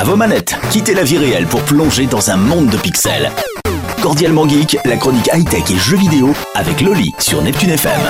vos manettes, quittez la vie réelle pour plonger dans un monde de pixels. Cordialement Geek, la chronique high-tech et jeux vidéo avec Loli sur Neptune FM.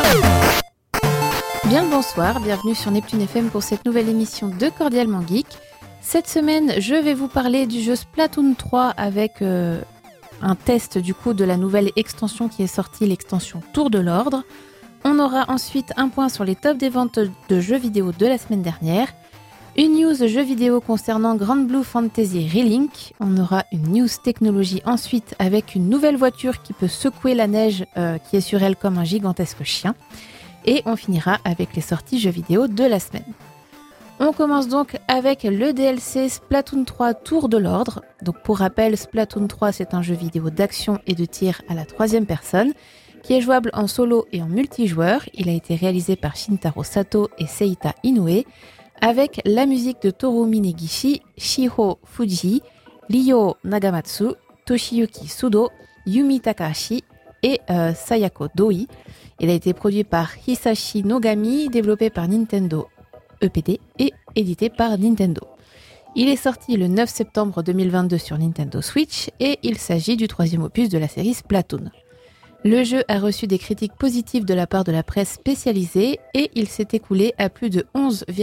Bien le bonsoir, bienvenue sur Neptune FM pour cette nouvelle émission de Cordialement Geek. Cette semaine, je vais vous parler du jeu Splatoon 3 avec un test du coup de la nouvelle extension qui est sortie, l'extension Tour de l'Ordre. On aura ensuite un point sur les tops des ventes de jeux vidéo de la semaine dernière. Une news jeux vidéo concernant Grand Blue Fantasy Relink. On aura une news technologie ensuite avec une nouvelle voiture qui peut secouer la neige qui est sur elle comme un gigantesque chien. Et on finira avec les sorties jeux vidéo de la semaine. On commence donc avec le DLC Splatoon 3 Tour de l'Ordre. Donc pour rappel, Splatoon 3 c'est un jeu vidéo d'action et de tir à la troisième personne qui est jouable en solo et en multijoueur. Il a été réalisé par Shintaro Sato et Seita Inoue avec la musique de Toru Minegishi, Shiho Fujii, Ryo Nagamatsu, Toshiyuki Sudo, Yumi Takahashi et Sayako Doi. Il a été produit par Hisashi Nogami, développé par Nintendo EPD et édité par Nintendo. Il est sorti le 9 septembre 2022 sur Nintendo Switch et il s'agit du troisième opus de la série Splatoon. Le jeu a reçu des critiques positives de la part de la presse spécialisée et il s'est écoulé à plus de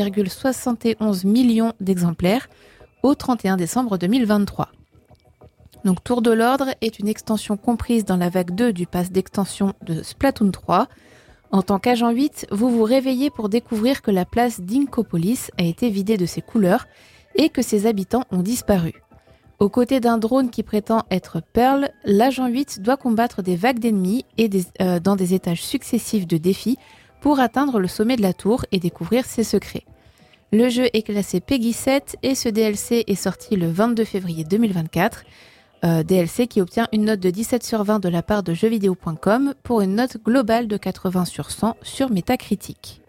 11,71 millions d'exemplaires au 31 décembre 2023. Donc Tour de l'Ordre est une extension comprise dans la vague 2 du pass d'extension de Splatoon 3. En tant qu'agent 8, vous vous réveillez pour découvrir que la place d'Inkopolis a été vidée de ses couleurs et que ses habitants ont disparu. Aux côtés d'un drone qui prétend être Pearl, l'agent 8 doit combattre des vagues d'ennemis et dans des étages successifs de défis pour atteindre le sommet de la tour et découvrir ses secrets. Le jeu est classé PEGI 7 et ce DLC est sorti le 22 février 2024. DLC qui obtient une note de 17 sur 20 de la part de jeuxvideo.com pour une note globale de 80 sur 100 sur Metacritic.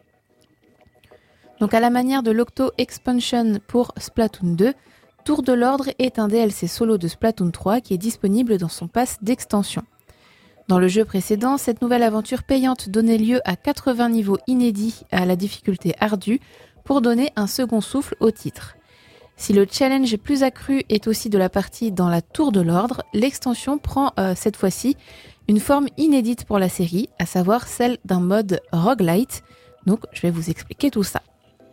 Donc à la manière de l'Octo Expansion pour Splatoon 2, Tour de l'Ordre est un DLC solo de Splatoon 3 qui est disponible dans son pass d'extension. Dans le jeu précédent, cette nouvelle aventure payante donnait lieu à 80 niveaux inédits à la difficulté ardue pour donner un second souffle au titre. Si le challenge plus accru est aussi de la partie dans la Tour de l'Ordre, l'extension prend cette fois-ci une forme inédite pour la série, à savoir celle d'un mode roguelite. Donc je vais vous expliquer tout ça.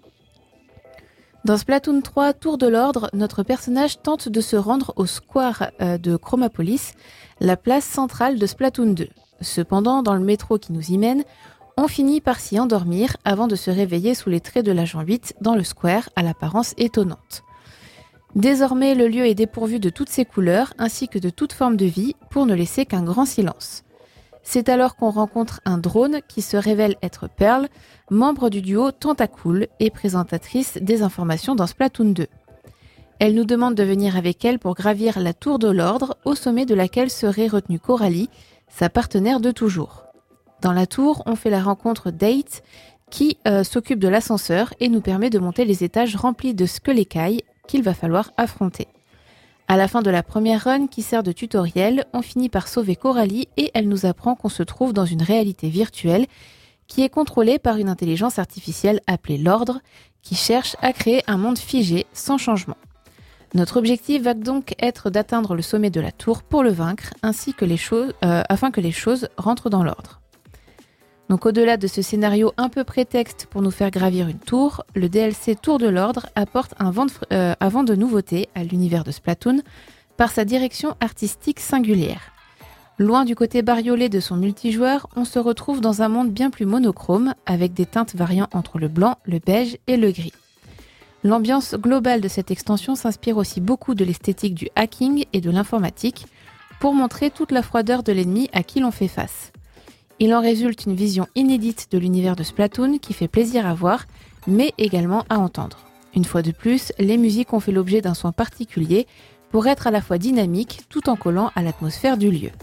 Dans Splatoon 3 Tour de l'Ordre, notre personnage tente de se rendre au square de Chromapolis, la place centrale de Splatoon 2. Cependant, dans le métro qui nous y mène, on finit par s'y endormir avant de se réveiller sous les traits de l'agent 8 dans le square à l'apparence étonnante. Désormais, le lieu est dépourvu de toutes ses couleurs ainsi que de toute forme de vie pour ne laisser qu'un grand silence. C'est alors qu'on rencontre un drone qui se révèle être Pearl, membre du duo Tentacool et présentatrice des informations dans Splatoon 2. Elle nous demande de venir avec elle pour gravir la Tour de l'Ordre, au sommet de laquelle serait retenue Coralie, sa partenaire de toujours. Dans la tour, on fait la rencontre d'Eight qui s'occupe de l'ascenseur et nous permet de monter les étages remplis de squelécailles qu'il va falloir affronter. À la fin de la première run qui sert de tutoriel, on finit par sauver Coralie et elle nous apprend qu'on se trouve dans une réalité virtuelle qui est contrôlée par une intelligence artificielle appelée l'Ordre qui cherche à créer un monde figé sans changement. Notre objectif va donc être d'atteindre le sommet de la tour pour le vaincre ainsi que afin que les choses rentrent dans l'ordre. Donc au-delà de ce scénario un peu prétexte pour nous faire gravir une tour, le DLC Tour de l'Ordre apporte un vent de nouveauté à l'univers de Splatoon par sa direction artistique singulière. Loin du côté bariolé de son multijoueur, on se retrouve dans un monde bien plus monochrome avec des teintes variant entre le blanc, le beige et le gris. L'ambiance globale de cette extension s'inspire aussi beaucoup de l'esthétique du hacking et de l'informatique pour montrer toute la froideur de l'ennemi à qui l'on fait face. Il en résulte une vision inédite de l'univers de Splatoon qui fait plaisir à voir, mais également à entendre. Une fois de plus, les musiques ont fait l'objet d'un soin particulier pour être à la fois dynamiques tout en collant à l'atmosphère du lieu.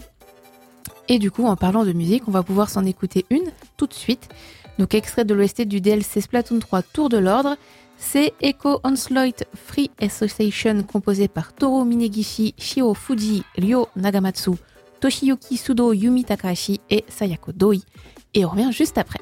Et du coup, en parlant de musique, on va pouvoir s'en écouter une tout de suite. Donc extrait de l'OST du DLC Splatoon 3 Tour de l'Ordre, c'est Echo Onslaught Free Association composé par Toru Minegishi, Shiho Fujii, Ryo Nagamatsu, Toshiyuki Sudo, Yumi Takahashi et Sayako Doi. Et on revient juste après.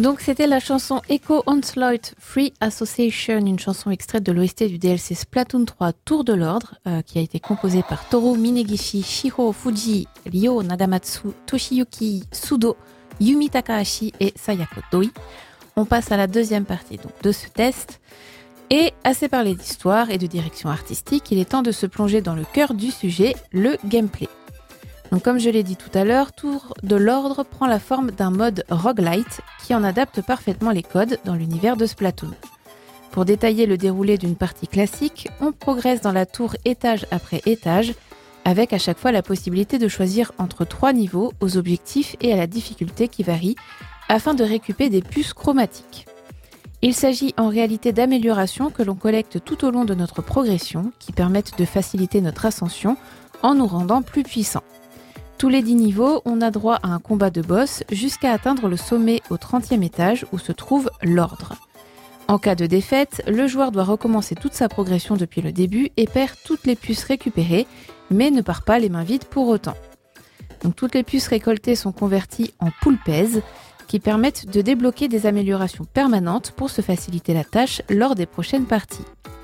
Donc c'était la chanson Echo Onslaught Free Association, une chanson extraite de l'OST du DLC Splatoon 3 Tour de l'Ordre, qui a été composée par Toru Minegishi, Shiho Fuji, Ryo Nagamatsu, Toshiyuki Sudo, Yumi Takahashi et Sayako Doi. On passe à la deuxième partie donc, de ce test. Et assez parlé d'histoire et de direction artistique, il est temps de se plonger dans le cœur du sujet, le gameplay. Donc comme je l'ai dit tout à l'heure, Tour de l'Ordre prend la forme d'un mode roguelite qui en adapte parfaitement les codes dans l'univers de Splatoon. Pour détailler le déroulé d'une partie classique, on progresse dans la tour étage après étage, avec à chaque fois la possibilité de choisir entre 3 niveaux aux objectifs et à la difficulté qui varie, afin de récupérer des puces chromatiques. Il s'agit en réalité d'améliorations que l'on collecte tout au long de notre progression, qui permettent de faciliter notre ascension en nous rendant plus puissants. Tous les 10 niveaux, on a droit à un combat de boss jusqu'à atteindre le sommet au 30e étage où se trouve l'ordre. En cas de défaite, le joueur doit recommencer toute sa progression depuis le début et perd toutes les puces récupérées, mais ne part pas les mains vides pour autant. Donc toutes les puces récoltées sont converties en poulpez, qui permettent de débloquer des améliorations permanentes pour se faciliter la tâche lors des prochaines parties.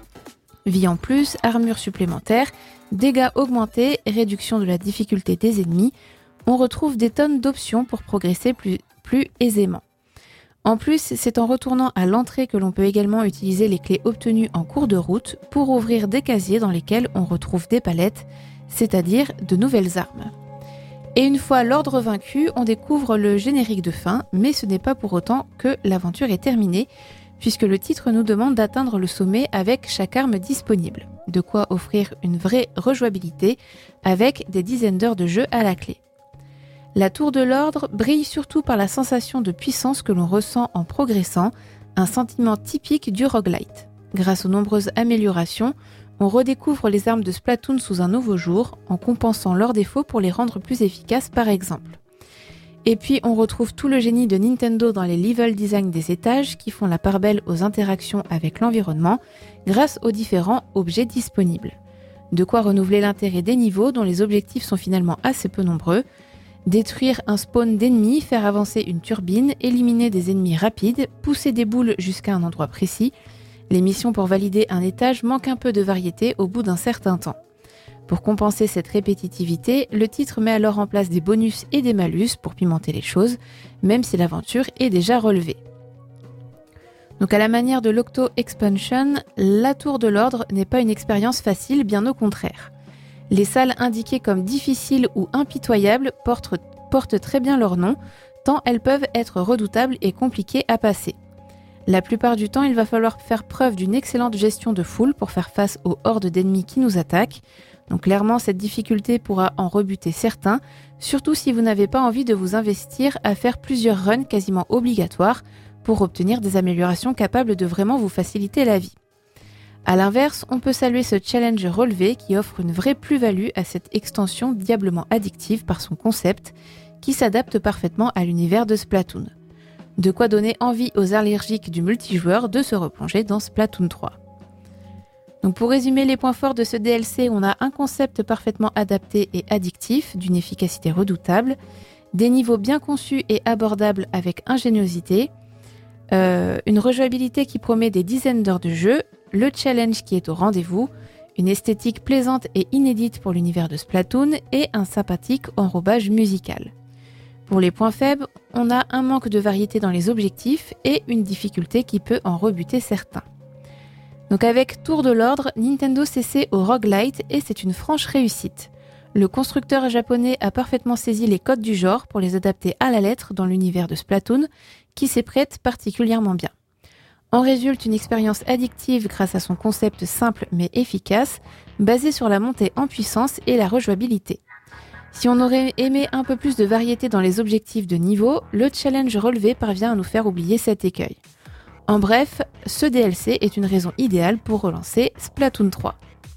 Vie en plus, armure supplémentaire, dégâts augmentés, réduction de la difficulté des ennemis, on retrouve des tonnes d'options pour progresser plus aisément. En plus, c'est en retournant à l'entrée que l'on peut également utiliser les clés obtenues en cours de route pour ouvrir des casiers dans lesquels on retrouve des palettes, c'est-à-dire de nouvelles armes. Et une fois l'ordre vaincu, on découvre le générique de fin, mais ce n'est pas pour autant que l'aventure est terminée, puisque le titre nous demande d'atteindre le sommet avec chaque arme disponible. De quoi offrir une vraie rejouabilité avec des dizaines d'heures de jeu à la clé. La Tour de l'Ordre brille surtout par la sensation de puissance que l'on ressent en progressant, un sentiment typique du roguelite. Grâce aux nombreuses améliorations, on redécouvre les armes de Splatoon sous un nouveau jour, en compensant leurs défauts pour les rendre plus efficaces par exemple. Et puis on retrouve tout le génie de Nintendo dans les level design des étages qui font la part belle aux interactions avec l'environnement grâce aux différents objets disponibles. De quoi renouveler l'intérêt des niveaux dont les objectifs sont finalement assez peu nombreux. Détruire un spawn d'ennemis, faire avancer une turbine, éliminer des ennemis rapides, pousser des boules jusqu'à un endroit précis. Les missions pour valider un étage manquent un peu de variété au bout d'un certain temps. Pour compenser cette répétitivité, le titre met alors en place des bonus et des malus pour pimenter les choses, même si l'aventure est déjà relevée. Donc à la manière de l'Octo Expansion, la Tour de l'Ordre n'est pas une expérience facile, bien au contraire. Les salles indiquées comme difficiles ou impitoyables portent très bien leur nom, tant elles peuvent être redoutables et compliquées à passer. La plupart du temps, il va falloir faire preuve d'une excellente gestion de foule pour faire face aux hordes d'ennemis qui nous attaquent. Donc clairement, cette difficulté pourra en rebuter certains, surtout si vous n'avez pas envie de vous investir à faire plusieurs runs quasiment obligatoires pour obtenir des améliorations capables de vraiment vous faciliter la vie. A l'inverse, on peut saluer ce challenge relevé qui offre une vraie plus-value à cette extension diablement addictive par son concept, qui s'adapte parfaitement à l'univers de Splatoon. De quoi donner envie aux allergiques du multijoueur de se replonger dans Splatoon 3. Donc pour résumer les points forts de ce DLC, on a un concept parfaitement adapté et addictif, d'une efficacité redoutable, des niveaux bien conçus et abordables avec ingéniosité, une rejouabilité qui promet des dizaines d'heures de jeu, le challenge qui est au rendez-vous, une esthétique plaisante et inédite pour l'univers de Splatoon et un sympathique enrobage musical. Pour les points faibles, on a un manque de variété dans les objectifs et une difficulté qui peut en rebuter certains. Donc avec Tour de l'Ordre, Nintendo s'essaie au roguelite et c'est une franche réussite. Le constructeur japonais a parfaitement saisi les codes du genre pour les adapter à la lettre dans l'univers de Splatoon, qui s'y prête particulièrement bien. En résulte une expérience addictive grâce à son concept simple mais efficace, basé sur la montée en puissance et la rejouabilité. Si on aurait aimé un peu plus de variété dans les objectifs de niveau, le challenge relevé parvient à nous faire oublier cet écueil. En bref, ce DLC est une raison idéale pour relancer Splatoon 3.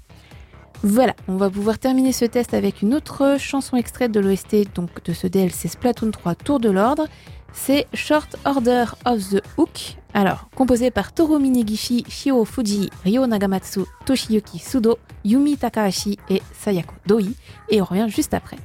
Voilà, on va pouvoir terminer ce test avec une autre chanson extraite de l'OST donc de ce DLC Splatoon 3 Tour de l'Ordre. C'est Short Order of the Hook, alors composé par Toru Minegishi, Shiho Fuji, Ryo Nagamatsu, Toshiyuki Sudo, Yumi Takahashi et Sayako Doi, et on revient juste après.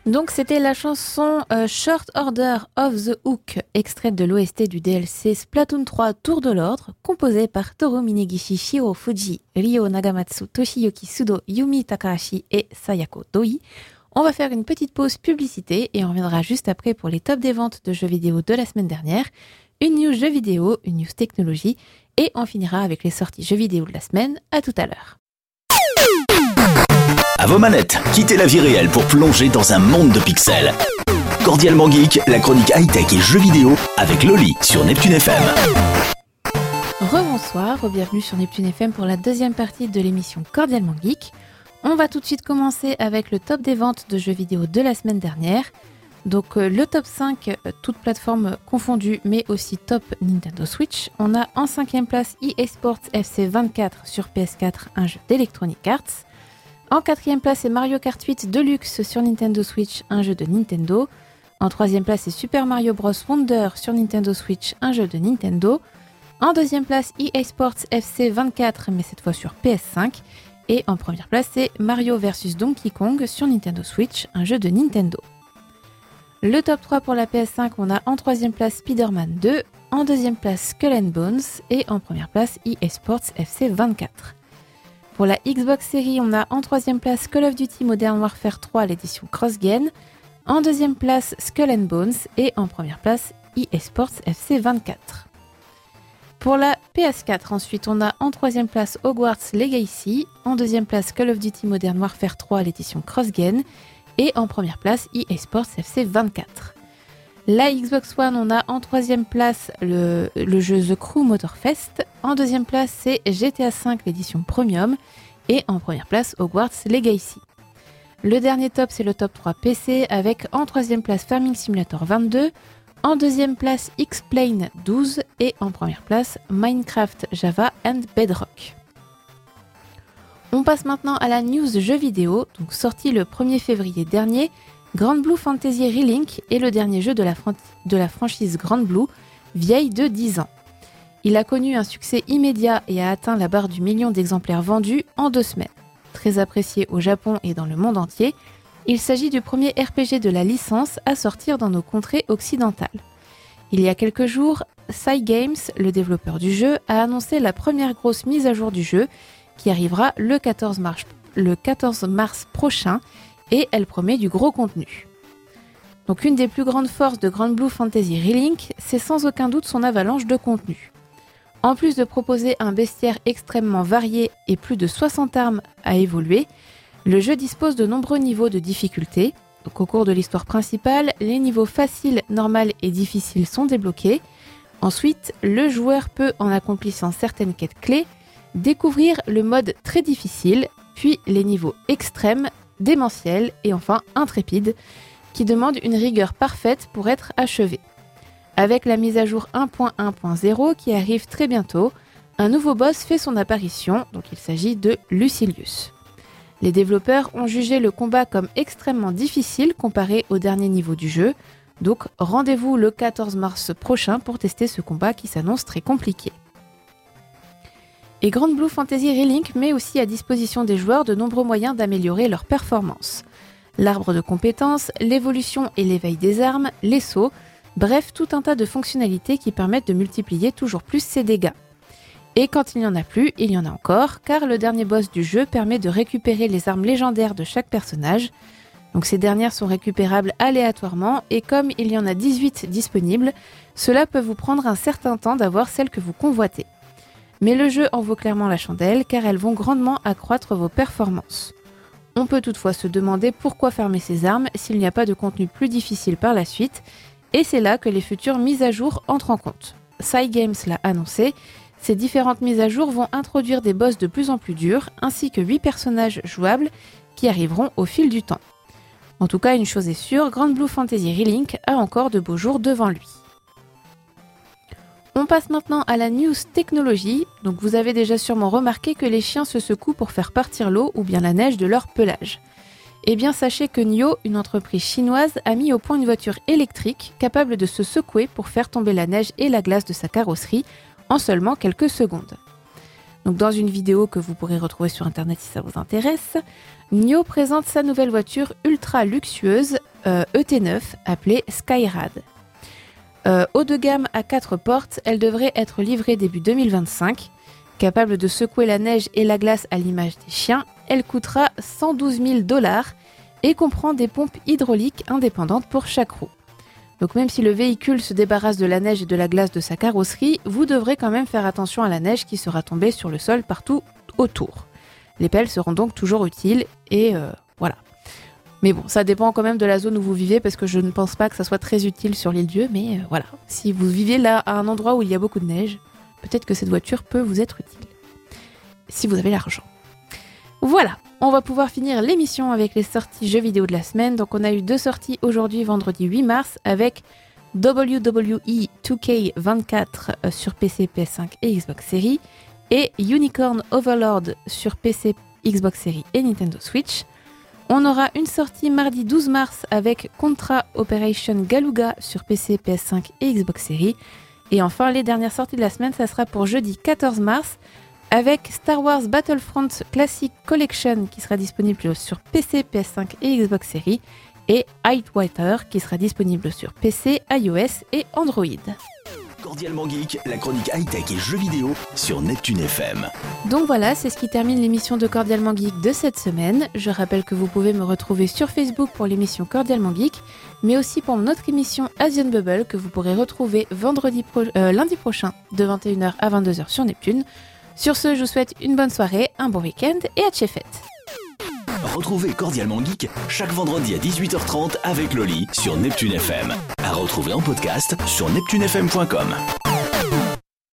Donc c'était la chanson Short Order of the Hook, extraite de l'OST du DLC Splatoon 3 Tour de l'Ordre, composée par Toru Minegishi, Shiro Fuji, Ryo Nagamatsu, Toshiyuki Sudo, Yumi Takahashi et Sayako Doi. On va faire une petite pause publicité et on reviendra juste après pour les tops des ventes de jeux vidéo de la semaine dernière, une news jeux vidéo, une news technologie et on finira avec les sorties jeux vidéo de la semaine. À tout à l'heure. À vos manettes, quittez la vie réelle pour plonger dans un monde de pixels. Cordialement Geek, la chronique high-tech et jeux vidéo avec Loli sur Neptune FM. Rebonsoir, bienvenue sur Neptune FM pour la deuxième partie de l'émission Cordialement Geek. On va tout de suite commencer avec le top des ventes de jeux vidéo de la semaine dernière. Donc le top 5, toutes plateformes confondues, mais aussi top Nintendo Switch. On a en 5e place EA Sports FC 24 sur PS4, un jeu d'Electronic Arts. En 4e place, c'est Mario Kart 8 Deluxe sur Nintendo Switch, un jeu de Nintendo. En 3e place, c'est Super Mario Bros. Wonder sur Nintendo Switch, un jeu de Nintendo. En 2e place, EA Sports FC 24, mais cette fois sur PS5. Et en première place, c'est Mario vs Donkey Kong sur Nintendo Switch, un jeu de Nintendo. Le top 3 pour la PS5, on a en 3e place Spider-Man 2, en 2e place Skull and Bones et en première place EA Sports FC 24. Pour la Xbox Series, on a en 3e place Call of Duty Modern Warfare 3, l'édition Cross-Gen, en 2e place Skull and Bones et en première place EA Sports FC 24. Pour la PS4, ensuite, on a en 3e place Hogwarts Legacy, en 2e place Call of Duty Modern Warfare 3, l'édition Cross-Gen et en première place EA Sports FC 24. La Xbox One, on a en 3e place le jeu The Crew Motorfest. En 2e place, c'est GTA V, l'édition Premium. Et en première place, Hogwarts Legacy. Le dernier top, c'est le top 3 PC avec en 3e place Farming Simulator 22. En 2e place, X-Plane 12. Et en première place, Minecraft Java and Bedrock. On passe maintenant à la news jeux vidéo, donc sorti le 1er février dernier. Grand Blue Fantasy Relink est le dernier jeu de la franchise Grand Blue, vieille de 10 ans. Il a connu un succès immédiat et a atteint la barre du million d'exemplaires vendus en 2 semaines. Très apprécié au Japon et dans le monde entier, il s'agit du premier RPG de la licence à sortir dans nos contrées occidentales. Il y a quelques jours, Cygames, le développeur du jeu, a annoncé la première grosse mise à jour du jeu qui arrivera le 14 mars prochain. Et elle promet du gros contenu. Donc une des plus grandes forces de Grand Blue Fantasy Relink, c'est sans aucun doute son avalanche de contenu. En plus de proposer un bestiaire extrêmement varié et plus de 60 armes à évoluer, le jeu dispose de nombreux niveaux de difficulté. Donc au cours de l'histoire principale, les niveaux faciles, normal et difficiles sont débloqués. Ensuite, le joueur peut, en accomplissant certaines quêtes clés, découvrir le mode très difficile, puis les niveaux extrêmes, démentiel et enfin intrépide, qui demande une rigueur parfaite pour être achevé. Avec la mise à jour 1.1.0 qui arrive très bientôt, un nouveau boss fait son apparition, donc il s'agit de Lucilius. Les développeurs ont jugé le combat comme extrêmement difficile comparé au dernier niveau du jeu, donc rendez-vous le 14 mars prochain pour tester ce combat qui s'annonce très compliqué. Et Grand Blue Fantasy Relink met aussi à disposition des joueurs de nombreux moyens d'améliorer leur performance. L'arbre de compétences, l'évolution et l'éveil des armes, les sauts, bref tout un tas de fonctionnalités qui permettent de multiplier toujours plus ses dégâts. Et quand il n'y en a plus, il y en a encore, car le dernier boss du jeu permet de récupérer les armes légendaires de chaque personnage. Donc ces dernières sont récupérables aléatoirement, et comme il y en a 18 disponibles, cela peut vous prendre un certain temps d'avoir celles que vous convoitez. Mais le jeu en vaut clairement la chandelle car elles vont grandement accroître vos performances. On peut toutefois se demander pourquoi fermer ces armes s'il n'y a pas de contenu plus difficile par la suite, et c'est là que les futures mises à jour entrent en compte. Cygames l'a annoncé, ces différentes mises à jour vont introduire des boss de plus en plus durs, ainsi que 8 personnages jouables qui arriveront au fil du temps. En tout cas, une chose est sûre, Grand Blue Fantasy Relink a encore de beaux jours devant lui. On passe maintenant à la news technologie. Donc vous avez déjà sûrement remarqué que les chiens se secouent pour faire partir l'eau ou bien la neige de leur pelage. Eh bien sachez que NIO, une entreprise chinoise, a mis au point une voiture électrique capable de se secouer pour faire tomber la neige et la glace de sa carrosserie en seulement quelques secondes. Donc dans une vidéo que vous pourrez retrouver sur internet si ça vous intéresse, NIO présente sa nouvelle voiture ultra luxueuse ET9 appelée Skyrad. Haut de gamme à 4 portes, elle devrait être livrée début 2025. Capable de secouer la neige et la glace à l'image des chiens, elle coûtera 112 000 $ et comprend des pompes hydrauliques indépendantes pour chaque roue. Donc même si le véhicule se débarrasse de la neige et de la glace de sa carrosserie, vous devrez quand même faire attention à la neige qui sera tombée sur le sol partout autour. Les pelles seront donc toujours utiles et voilà. Mais bon, ça dépend quand même de la zone où vous vivez parce que je ne pense pas que ça soit très utile sur l'île Dieu, mais voilà. Si vous vivez là à un endroit où il y a beaucoup de neige, peut-être que cette voiture peut vous être utile. Si vous avez l'argent. Voilà, on va pouvoir finir l'émission avec les sorties jeux vidéo de la semaine. Donc on a eu 2 sorties aujourd'hui, vendredi 8 mars, avec WWE 2K24 sur PC, PS5 et Xbox Series, et Unicorn Overlord sur PC, Xbox Series et Nintendo Switch. On aura une sortie mardi 12 mars avec Contra Operation Galuga sur PC, PS5 et Xbox Series. Et enfin, les dernières sorties de la semaine, ça sera pour jeudi 14 mars avec Star Wars Battlefront Classic Collection qui sera disponible sur PC, PS5 et Xbox Series, et Hightwater qui sera disponible sur PC, iOS et Android. Cordialement Geek, la chronique high-tech et jeux vidéo sur Neptune FM. Donc voilà, c'est ce qui termine l'émission de Cordialement Geek de cette semaine. Je rappelle que vous pouvez me retrouver sur Facebook pour l'émission Cordialement Geek, mais aussi pour notre émission Asian Bubble que vous pourrez retrouver lundi prochain de 21h à 22h sur Neptune. Sur ce, je vous souhaite une bonne soirée, un bon week-end et à Tchefette. Retrouvez Cordialement Geek chaque vendredi à 18h30 avec Loli sur Neptune FM. À retrouver en podcast sur neptunefm.com.